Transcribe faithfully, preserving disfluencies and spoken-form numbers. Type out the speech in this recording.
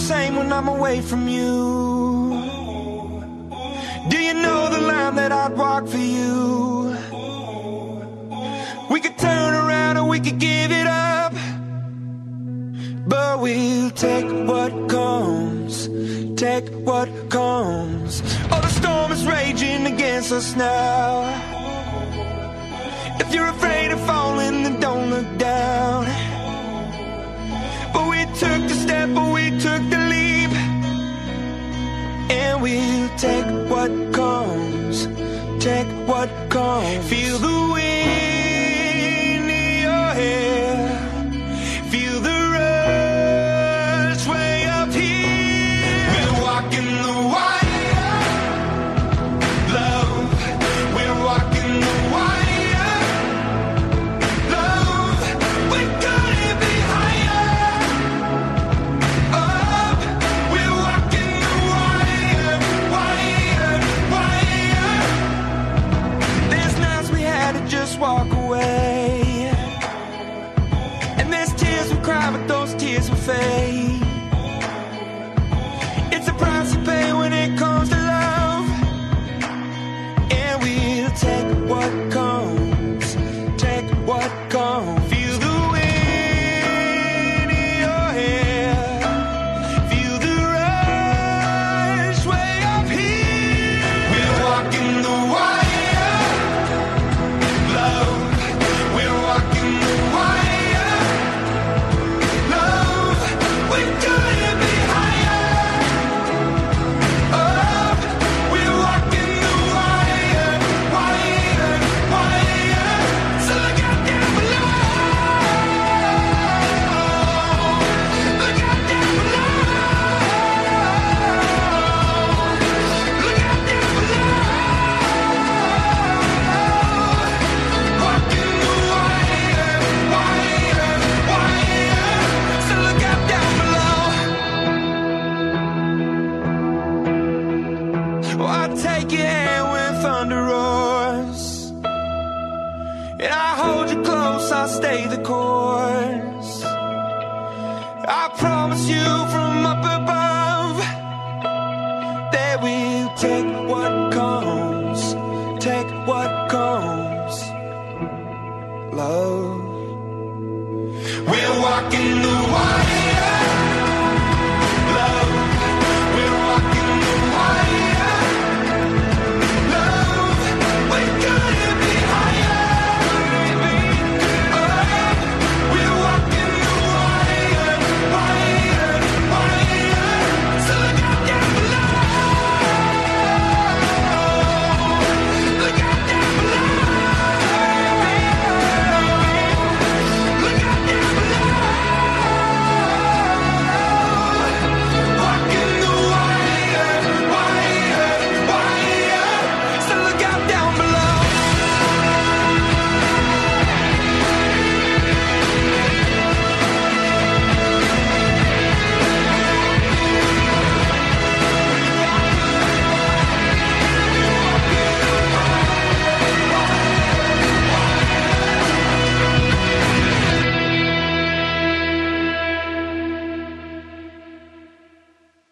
same when I'm away from you. Do you know the line that I'd walk for you? We could turn around or we could give it up, but we'll take what comes, take what comes. Oh, the storm is raging against us now. If you're afraid of falling, then don't look down. But we took the step, but we took the leap, and we'll take what comes, take what comes. Feel the wind in your hair, feel the rush way up here. We're walking the wire, love. We're walking the wire, love. We couldn't be higher. Up, we're walking the wire, wire, wire. There's nights we had to just walk away, and there's tears we cry, but those tears will fade. It's a price you pay when it comes to love, and we'll take what comes, take what comes. Feel the wind in your hair, feel the rush way up here. We're walking the wire, love. We're walking the wire, love. We couldn't be higher. Up, we're walking the wire, wire, wire. So look out down below. Look out down below. Look out down below. Walking the wire, wire, wire. So look out down below. Oh, I'll take your hand when thunder roars, and I hold you close, I'll stay the course. I promise you from up above that we'll take what comes, take what comes, love. We're walking the wire.